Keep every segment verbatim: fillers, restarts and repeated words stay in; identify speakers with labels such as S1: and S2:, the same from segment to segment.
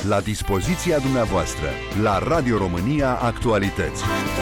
S1: la dispoziția dumneavoastră, la Radio România Actualități.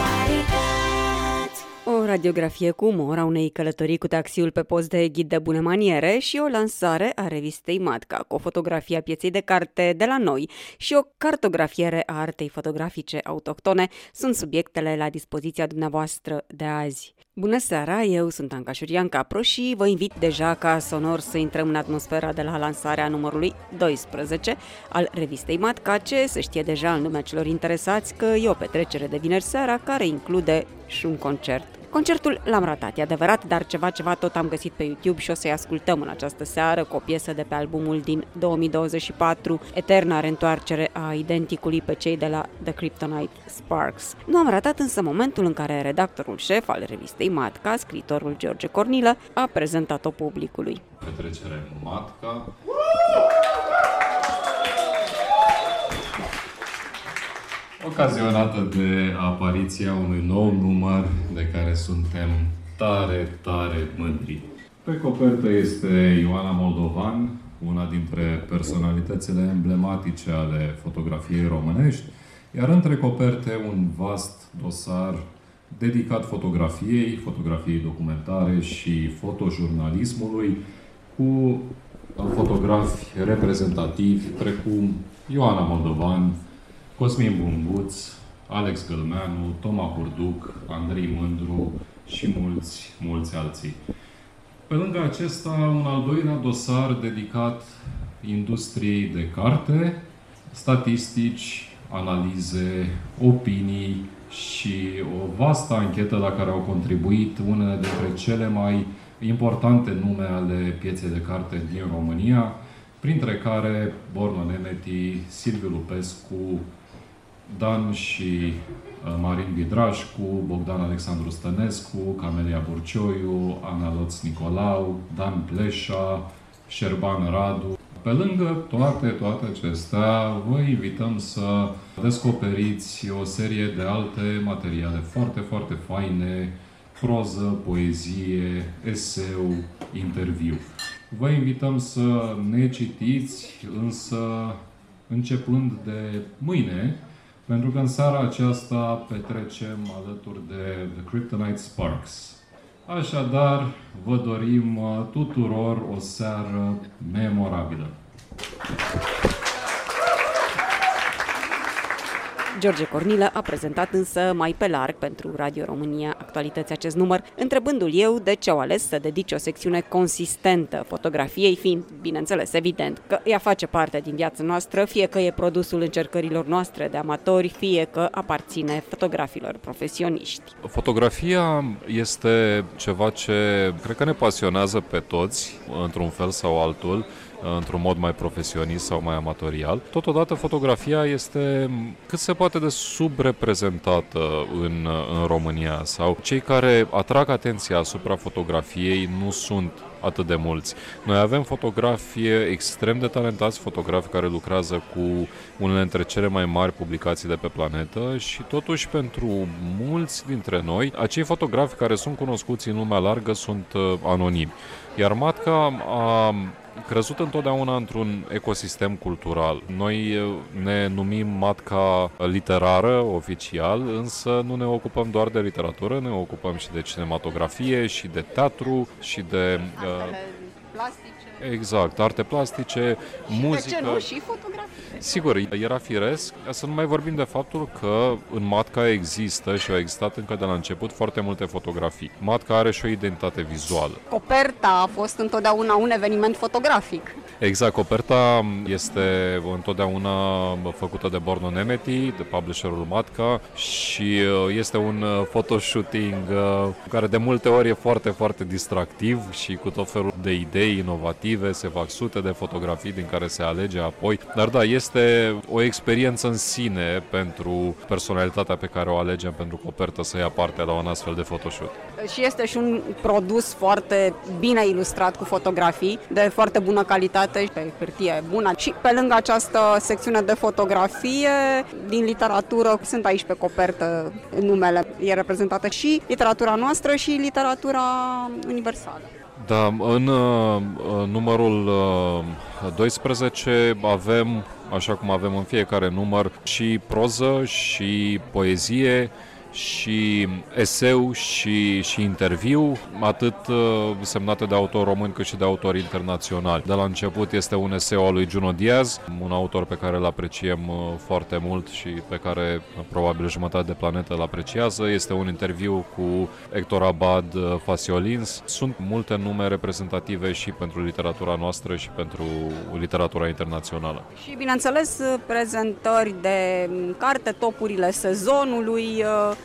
S2: O radiografie cu umor a unei călătorii cu taxiul pe post de ghid de bune maniere și o lansare a revistei Matca, cu o fotografie a pieței de carte de la noi și o cartografiere a artei fotografice autohtone sunt subiectele la dispoziția dumneavoastră de azi. Bună seara, eu sunt Anca Șurian Capro și vă invit deja ca sonor să intrăm în atmosfera de la lansarea numărului doisprezece al revistei Matca, ce se știe deja în lumea celor interesați că e o petrecere de vineri seara care include și un concert. Concertul l-am ratat, e adevărat, dar ceva ceva tot am găsit pe YouTube și o să-i ascultăm în această seară cu o piesă de pe albumul din două mii douăzeci și patru, eterna reîntoarcere a identicului pe cei de la The Kryptonite Sparks. Nu am ratat însă momentul în care redactorul șef al revistei Matca, scriitorul George Cornilă, a prezentat-o publicului.
S3: Petrecere Matca. Ocazionată de apariția unui nou număr de care suntem tare, tare mândri. Pe copertă este Ioana Moldovan, una dintre personalitățile emblematice ale fotografiei românești, iar între coperte un vast dosar dedicat fotografiei, fotografiei documentare și fotojurnalismului, cu fotografi reprezentativi precum Ioana Moldovan, Cosmin Bumbuț, Alex Gălmeanu, Toma Hurduc, Andrei Mândru și mulți, mulți alții. Pe lângă acesta, un al doilea dosar dedicat industriei de carte, statistici, analize, opinii și o vastă anchetă la care au contribuit unele dintre cele mai importante nume ale pieței de carte din România, printre care Borno Nemeti, Silviu Lupescu, Dan și Marin Bidrașcu, Bogdan Alexandru Stănescu, Camelia Burcioiu, Ana Loț Nicolau, Dan Pleșa, Șerban Radu. Pe lângă toate, toate acestea, vă invităm să descoperiți o serie de alte materiale foarte, foarte faine, proză, poezie, eseu, interviu. Vă invităm să ne citiți, însă începând de mâine, pentru că în seara aceasta petrecem alături de The Kryptonite Sparks. Așadar, vă dorim tuturor o seară memorabilă.
S2: George Cornilă a prezentat însă mai pe larg pentru Radio România Actualități acest număr, întrebându-l eu de ce au ales să dedice o secțiune consistentă fotografiei, fiind, bineînțeles, evident că ea face parte din viața noastră, fie că e produsul încercărilor noastre de amatori, fie că aparține fotografilor profesioniști.
S3: Fotografia este ceva ce cred că ne pasionează pe toți, într-un fel sau altul, într-un mod mai profesionist sau mai amatorial. Totodată, fotografia este cât se poate de subreprezentată în, în România, sau cei care atrag atenția asupra fotografiei nu sunt atât de mulți. Noi avem fotografi extrem de talentați, fotografi care lucrează cu unele dintre cele mai mari publicații de pe planetă și totuși pentru mulți dintre noi, acei fotografi care sunt cunoscuți în lumea largă sunt anonimi. Iar Matca a crezut întotdeauna într-un ecosistem cultural. Noi ne numim Matca literară, oficial, însă nu ne ocupăm doar de literatură, ne ocupăm și de cinematografie, și de teatru, și de...
S2: Artele plastice.
S3: Exact, arte plastice, muzică...
S2: De ce nu? Și fotografie.
S3: Sigur, era firesc să nu mai vorbim de faptul că în Matca există și au existat încă de la început foarte multe fotografii. Matca are și o identitate vizuală.
S2: Coperta a fost întotdeauna un eveniment fotografic.
S3: Exact, coperta este întotdeauna făcută de Borno Nemeti, de publisherul Matca, și este un photoshooting care de multe ori e foarte, foarte distractiv și cu tot felul de idei inovative, se fac sute de fotografii din care se alege apoi. Dar da, este o experiență în sine pentru personalitatea pe care o alegem pentru copertă să ia parte la un astfel de photoshoot.
S2: Și este și un produs foarte bine ilustrat cu fotografii de foarte bună calitate, pe hârtie bună. Și pe lângă această secțiune de fotografie, din literatură, sunt aici pe copertă numele, e reprezentată și literatura noastră și literatura universală.
S3: Da, în uh, numărul uh, doisprezece avem așa cum avem în fiecare număr și proză și poezie și eseu și, și interviu, atât semnate de autori români cât și de autori internaționali. De la început este un eseu al lui Junot Diaz, un autor pe care îl apreciem foarte mult și pe care probabil jumătate de planetă îl apreciază. Este un interviu cu Hector Abad Fasiolins. Sunt multe nume reprezentative și pentru literatura noastră și pentru literatura internațională.
S2: Și, bineînțeles, prezentări de carte, topurile sezonului,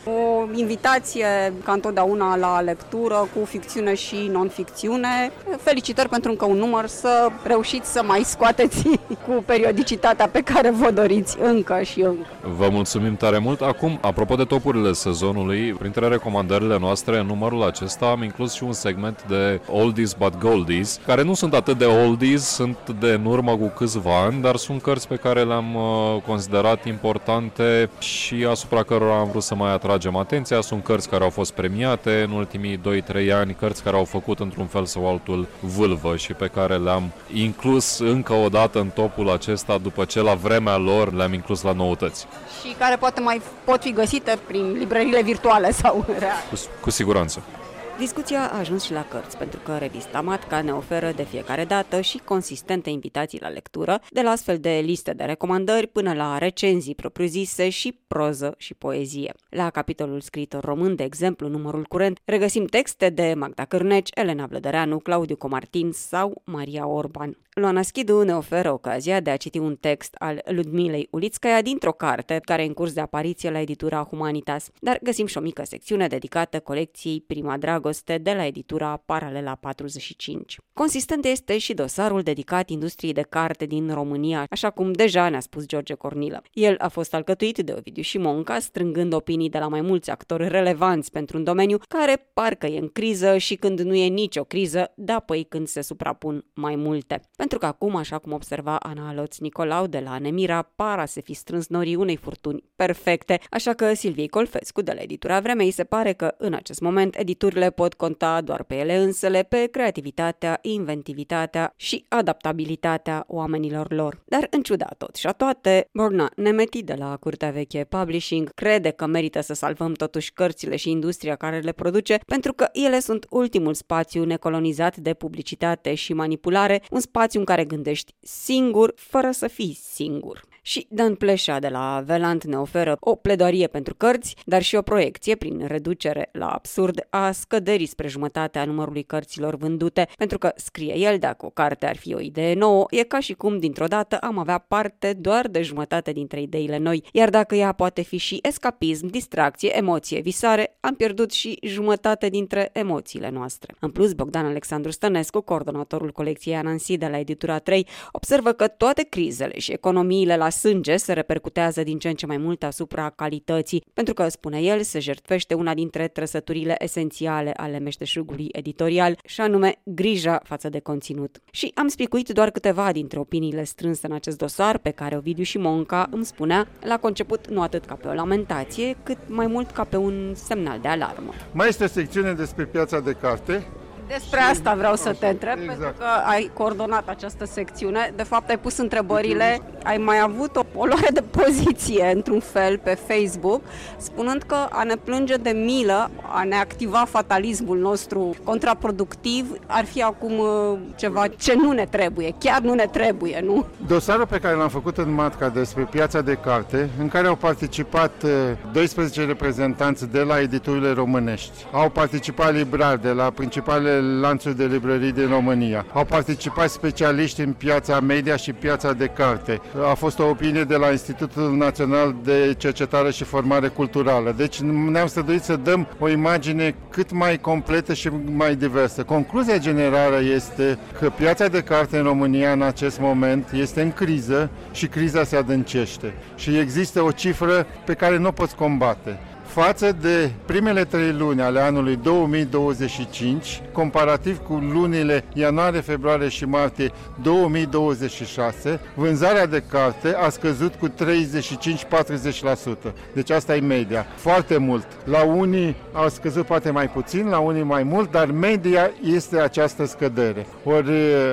S2: o invitație, ca întotdeauna, la lectură cu ficțiune și non-ficțiune. Felicitări pentru încă un număr, să reușiți să mai scoateți cu periodicitatea pe care vă doriți încă și încă.
S3: Vă mulțumim tare mult. Acum, apropo de topurile sezonului, printre recomandările noastre, în numărul acesta am inclus și un segment de Oldies but Goldies, care nu sunt atât de oldies, sunt de în urmă cu câțiva ani, dar sunt cărți pe care le-am considerat importante și asupra cărora am vrut să mai atragem atenția. Sunt cărți care au fost premiate în ultimii doi trei ani, cărți care au făcut într-un fel sau altul vâlvă și pe care le-am inclus încă o dată în topul acesta, după ce la vremea lor le-am inclus la noutăți.
S2: Și care poate mai pot fi găsite prin librările virtuale sau reale.
S3: Cu, cu siguranță.
S2: Discuția a ajuns și la cărți, pentru că revista Matca ne oferă de fiecare dată și consistente invitații la lectură, de la astfel de liste de recomandări până la recenzii propriu-zise și proză și poezie. La capitolul scriitor român, de exemplu, numărul curent, regăsim texte de Magda Cârneci, Elena Vlădăreanu, Claudiu Comartin sau Maria Orban. Luana Schidu ne oferă ocazia de a citi un text al Ludmilei Ulițcaia dintr-o carte care e în curs de apariție la editura Humanitas, dar găsim și o mică secțiune dedicată colecției Prima Dragoste de la editura Paralela patruzeci și cinci. Consistent este și dosarul dedicat industriei de carte din România, așa cum deja ne-a spus George Cornilă. El a fost alcătuit de Ovidiu Șimonca, strângând opinii de la mai mulți actori relevanți pentru un domeniu care parcă e în criză și când nu e nicio criză, da păi când se suprapun mai multe. Pentru că acum, așa cum observa Ana Aloț Nicolau de la Nemira, par a se fi strâns norii unei furtuni perfecte, așa că Silviei Colfescu de la editura Vremei se pare că în acest moment editurile pot conta doar pe ele însele, pe creativitatea, inventivitatea și adaptabilitatea oamenilor lor. Dar în ciuda tot și a toate, Borna Nemeti de la Curtea Veche Publishing crede că merită să salvăm totuși cărțile și industria care le produce, pentru că ele sunt ultimul spațiu necolonizat de publicitate și manipulare, un spațiu în care gândești singur, fără să fii singur. Și Dan Pleșa de la Velant ne oferă o pledoarie pentru cărți, dar și o proiecție prin reducere la absurd a scăderii spre jumătatea numărului cărților vândute, pentru că, scrie el, dacă o carte ar fi o idee nouă, e ca și cum dintr-o dată am avea parte doar de jumătate dintre ideile noi, iar dacă ea poate fi și escapism, distracție, emoție, visare, am pierdut și jumătate dintre emoțiile noastre. În plus, Bogdan Alexandru Stănescu, coordonatorul colecției Anansi de la editura trei, observă că toate crizele și economiile la sânge se repercutează din ce în ce mai mult asupra calității, pentru că, spune el, se jertfește una dintre trăsăturile esențiale ale meșteșugului editorial, și anume grija față de conținut. Și am spicuit doar câteva dintre opiniile strânse în acest dosar, pe care Ovidiu Șimonca îmi spunea la conceput nu atât ca pe o lamentație, cât mai mult ca pe un semnal de alarmă.
S4: Mai este o secțiune despre piața de carte.
S2: Despre asta vreau să te întreb,
S4: exact.
S2: Pentru că ai coordonat această secțiune. De fapt, ai pus întrebările, ai mai avut o, o luare de poziție, într-un fel, pe Facebook, spunând că a ne plânge de milă, a ne activa fatalismul nostru contraproductiv, ar fi acum ceva ce nu ne trebuie, chiar nu ne trebuie, nu?
S4: Dosarul pe care l-am făcut în Matca despre piața de carte, în care au participat doisprezece reprezentanți de la editurile românești, au participat librari de la principalele lanțuri de librării din România. Au participat specialiști în piața media și piața de carte. A fost o opinie de la Institutul Național de Cercetare și Formare Culturală. Deci ne-am străduit să dăm o imagine cât mai completă și mai diversă. Concluzia generală este că piața de carte în România în acest moment este în criză și criza se adâncește. Și există o cifră pe care nu o poți combate. Față de primele trei luni ale anului două mii douăzeci și cinci, comparativ cu lunile ianuarie, februarie și martie două mii douăzeci și șase, vânzarea de carte a scăzut cu treizeci și cinci - patruzeci la sută. Deci asta e media. Foarte mult. La unii au scăzut poate mai puțin, la unii mai mult, dar media este această scădere. Ori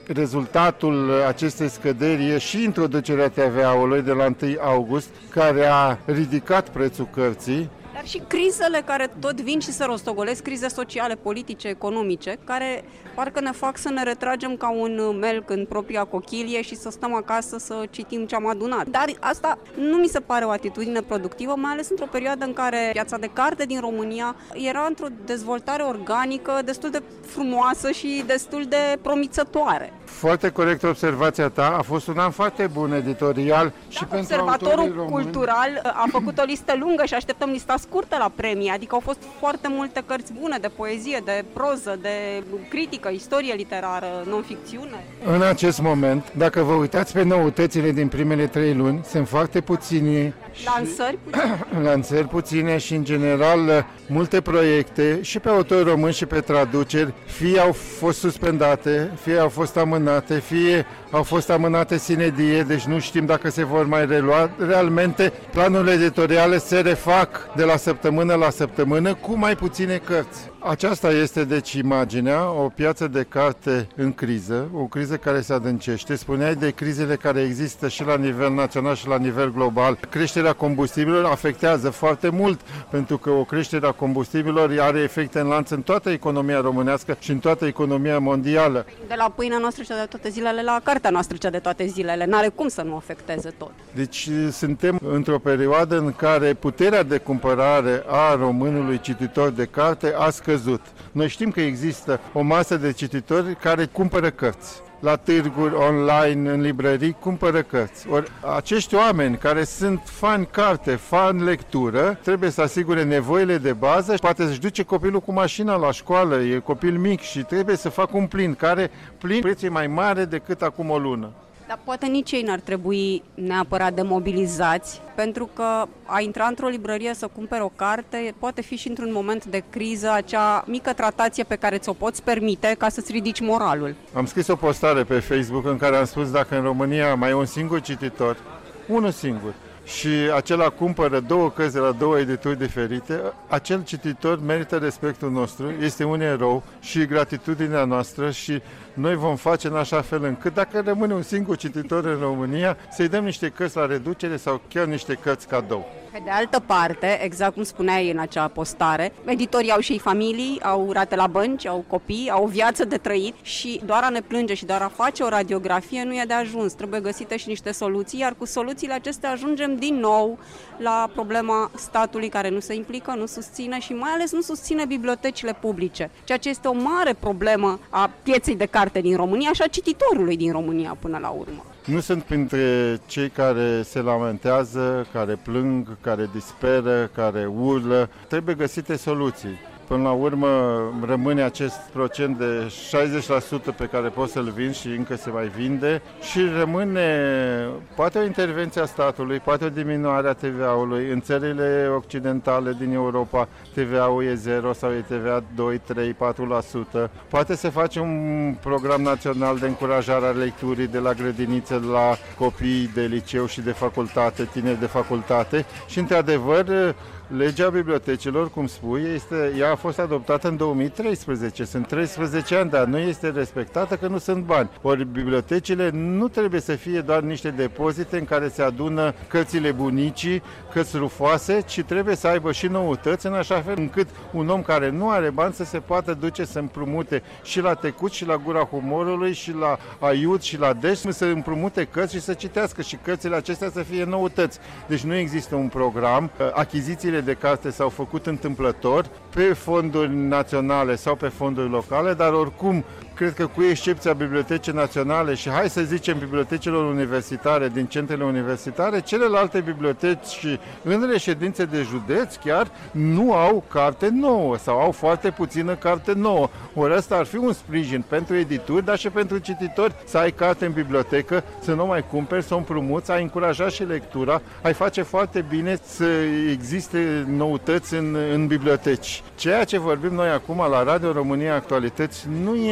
S4: Rezultatul acestei scăderi e și introducerea T V A-ului de la întâi august, care a ridicat prețul cărții.
S2: Dar și crizele care tot vin și se rostogolesc, crize sociale, politice, economice, care parcă ne fac să ne retragem ca un melc în propria cochilie și să stăm acasă să citim ce am adunat. Dar asta nu mi se pare o atitudine productivă, mai ales într-o perioadă în care piața de carte din România era într-o dezvoltare organică destul de frumoasă și destul de promițătoare.
S4: Foarte corect observația ta, a fost un an foarte bun editorial și
S2: da,
S4: pentru
S2: Observatorul cultural a făcut o listă lungă și așteptăm lista scurtă la premii, adică au fost foarte multe cărți bune de poezie, de proză, de critică, istorie literară, non-ficțiune.
S4: În acest moment, dacă vă uitați pe noutățile din primele trei luni, sunt foarte puțini
S2: lansări puține.
S4: lansări puține și, în general, multe proiecte și pe autori români și pe traduceri, fie au fost suspendate, fie au fost amânate, fie au fost amânate sine die, deci nu știm dacă se vor mai relua. Realmente, planurile editoriale se refac de la săptămână la săptămână cu mai puține cărți. Aceasta este deci imaginea, o piață de carte în criză, o criză care se adâncește. Spuneai de crizele care există și la nivel național și la nivel global. Creșterea combustibililor afectează foarte mult, pentru că o creștere a combustibililor are efecte în lanț în toată economia românească și în toată economia mondială.
S2: De la pâinea noastră cea de toate zilele la cartea noastră cea de toate zilele. N-are cum să nu afecteze tot.
S4: Deci suntem într-o perioadă în care puterea de cumpărare a românului cititor de carte a scăzut. Noi știm că există o masă de cititori care cumpără cărți. La târguri, online, în librării, cumpără cărți. Ori acești oameni care sunt fani carte, fani lectură, trebuie să asigure nevoile de bază. Poate să-și duce copilul cu mașina la școală, e copil mic și trebuie să facă un plin, care plin preț e mai mare decât acum o lună.
S2: Dar poate nici ei n-ar trebui neapărat demobilizați, pentru că a intra într-o librărie să cumperi o carte poate fi și într-un moment de criză acea mică tratație pe care ți-o poți permite ca să-ți ridici moralul.
S4: Am scris o postare pe Facebook în care am spus dacă în România mai e un singur cititor, unul singur, și acela cumpără două cărți de la două edituri diferite, acel cititor merită respectul nostru, este un erou și gratitudinea noastră și noi vom face în așa fel încât, dacă rămâne un singur cititor în România, să-i dăm niște cărți la reducere sau chiar niște cărți cadou.
S2: Pe de altă parte, exact cum spuneai în acea postare, editorii au și ei familii, au rate la bănci, au copii, au o viață de trăit și doar a ne plânge și doar a face o radiografie nu e de ajuns. Trebuie găsite și niște soluții, iar cu soluțiile acestea ajungem din nou la problema statului care nu se implică, nu susține și mai ales nu susține bibliotecile publice, ceea ce este o mare problemă a pieței de carte din România și a cititorului din România până la urmă.
S4: Nu sunt printre cei care se lamentează, care plâng, care disperă, care urlă. Trebuie găsite soluții. Până la urmă rămâne acest procent de șaizeci la sută pe care poți să-l vinzi și încă se mai vinde și rămâne poate o intervenție a statului, poate o diminuare a T V A-ului. În țările occidentale din Europa T V A-ul e zero sau e T V A doi, trei, patru la sută. Poate să face un program național de încurajare a lecturii de la grădiniță la copii de liceu și de facultate, tineri de facultate și într-adevăr legea bibliotecilor, cum spui, este, ea a fost adoptată în două mii treisprezece, sunt treisprezece ani, dar nu este respectată că nu sunt bani. Ori bibliotecile nu trebuie să fie doar niște depozite în care se adună cărțile bunicii, cărți rufoase, ci trebuie să aibă și noutăți, în așa fel încât un om care nu are bani să se poată duce să împrumute și la Tecut și la Gura Humorului și la Aiud și la Deș, să împrumute cărți și să citească și cărțile acestea să fie noutăți. Deci nu există un program, achizițiile de carte s-au făcut întâmplător pe fonduri naționale sau pe fonduri locale, dar oricum cred că cu excepția Bibliotecii Naționale și hai să zicem bibliotecilor universitare din centrele universitare, celelalte biblioteci în reședințe de județ chiar nu au carte nouă sau au foarte puțină carte nouă. Ori ăsta ar fi un sprijin pentru edituri, dar și pentru cititori să ai carte în bibliotecă, să nu mai cumperi, să o împrumuți, ai încuraja și lectura, ai face foarte bine să existe noutăți în, în biblioteci. Ceea ce vorbim noi acum la Radio România Actualități nu e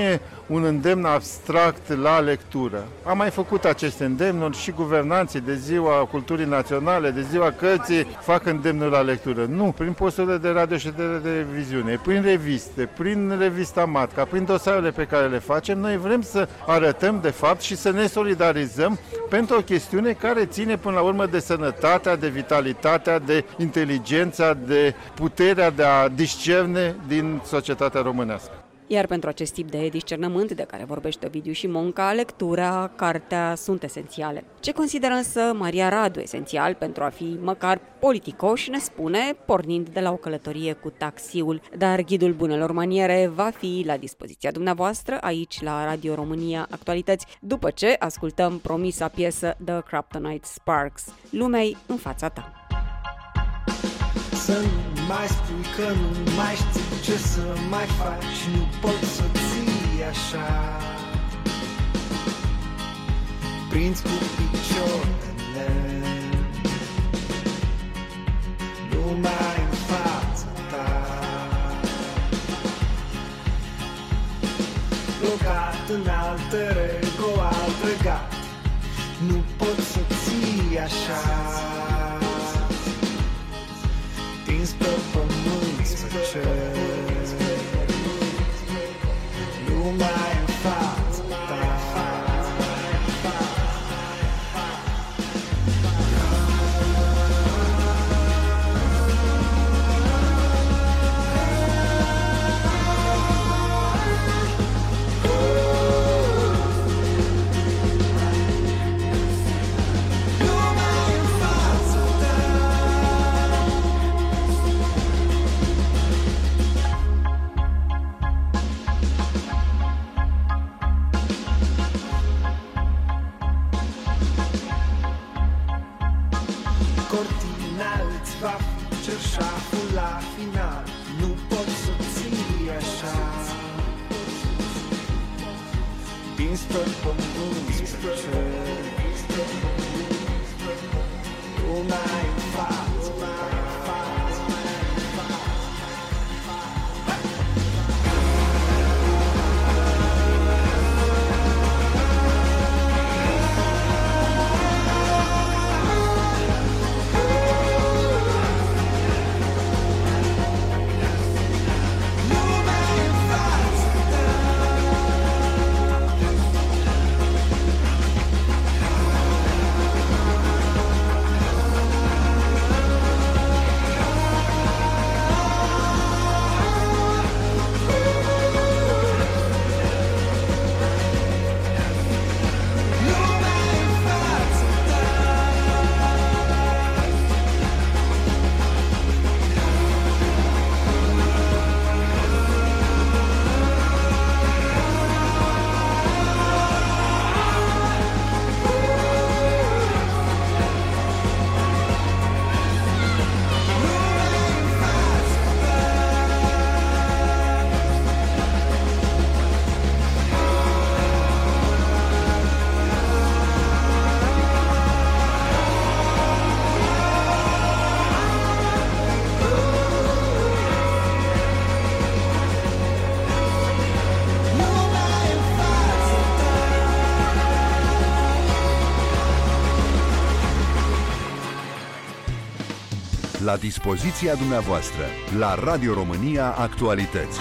S4: un îndemn abstract la lectură. Am mai făcut aceste îndemnuri și guvernanții de Ziua Culturii Naționale, de Ziua Cărții, fac îndemnuri la lectură. Nu, prin posturile de radio și de televiziune, prin reviste, prin revista Matca, prin dosarele pe care le facem, noi vrem să arătăm de fapt și să ne solidarizăm pentru o chestiune care ține până la urmă de sănătatea, de vitalitatea, de inteligența, de puterea de a discerne din societatea românească.
S2: Iar pentru acest tip de discernământ de care vorbește Ovidiu și Monca, lectura, cartea sunt esențiale. Ce consideră însă Maria Radu esențial pentru a fi măcar politicoș, ne spune, pornind de la o călătorie cu taxiul. Dar ghidul bunelor maniere va fi la dispoziția dumneavoastră aici la Radio România Actualități, după ce ascultăm promisa piesă The Kryptonite Sparks, lumea-i în fața ta.
S5: Să nu mai spui că nu mai știi ce să mai faci și nu poți să ții așa. Prinzi cu picioarele lumea în fața ta, blocat în altere cu alt regat. Nu poți să ții așa. Tins pe pământ spre cer, lumea în fața ta. Cortina îți va fi cerșaful la final. Nu poți să ții așa. Tins pe pământ spre cer, lumea în fața ta.
S1: La dispoziția dumneavoastră, la Radio România Actualități.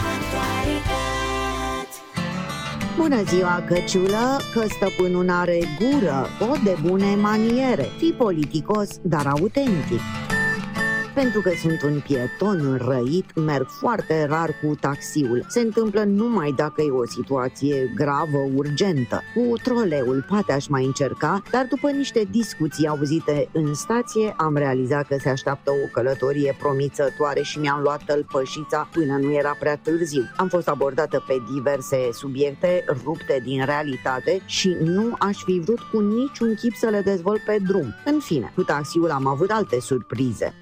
S6: Bună ziua, căciulă, că stăpânul n-are gură, o de bune maniere. Fii politicos, dar autentic. Pentru că sunt un pieton înrăit, merg foarte rar cu taxiul. Se întâmplă numai dacă e o situație gravă, urgentă. Cu troleul poate aș mai încerca, dar după niște discuții auzite în stație, am realizat că se așteaptă o călătorie promițătoare și mi-am luat tălpășița până nu era prea târziu. Am fost abordată pe diverse subiecte rupte din realitate și nu aș fi vrut cu niciun chip să le dezvolt pe drum. În fine, cu taxiul am avut alte surprize. De cum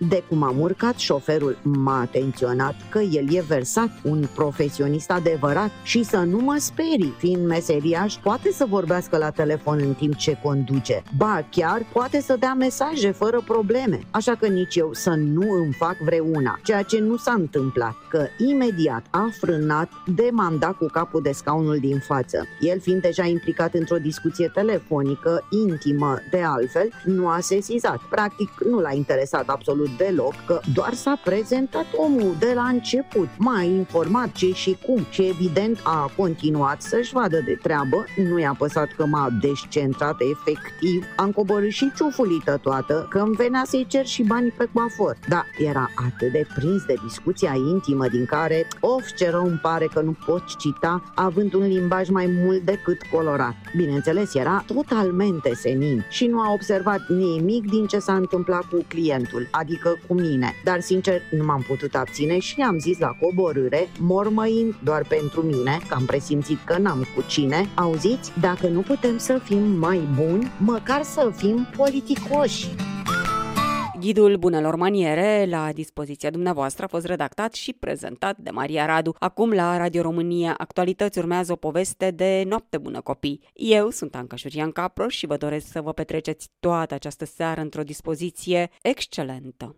S6: m-am urcat, șoferul m-a atenționat că el e versat, un profesionist adevărat și să nu mă sperii, fiind meseriaș, poate să vorbească la telefon în timp ce conduce. Ba, chiar poate să dea mesaje fără probleme, așa că nici eu să nu îmi fac vreuna, ceea ce nu s-a întâmplat, că imediat a frânat de m-am dat cu capul de scaunul din față. El fiind deja implicat într-o discuție telefonică, intimă de altfel, nu a sesizat. Practic nu l-a interesat absolut deloc, că doar s-a prezentat omul de la început, m-a informat ce și cum și evident a continuat să-și vadă de treabă, nu i-a păsat că m-a descentrat efectiv, am coborât și ciufulită toată, că îmi venea să-i cer și banii pe coafor. Dar era atât de prins de discuția intimă din care, of, ce rău îmi pare că nu poți cita, având un limbaj mai mult decât colorat. Bineînțeles, era totalmente senin și nu a observat nimic din ce s-a întâmplat cu clientul, adică cu mine. Dar, sincer, nu m-am putut abține și am zis la coborâre, mormăind doar pentru mine, că am presimțit că n-am cu cine, auziți, dacă nu putem să fim mai buni, măcar să fim politicoși.
S2: Ghidul bunelor maniere la dispoziția dumneavoastră a fost redactat și prezentat de Maria Radu. Acum la Radio România Actualități urmează o poveste de noapte bună copii. Eu sunt Anca Șurian Capro și vă doresc să vă petreceți toată această seară într-o dispoziție excelentă.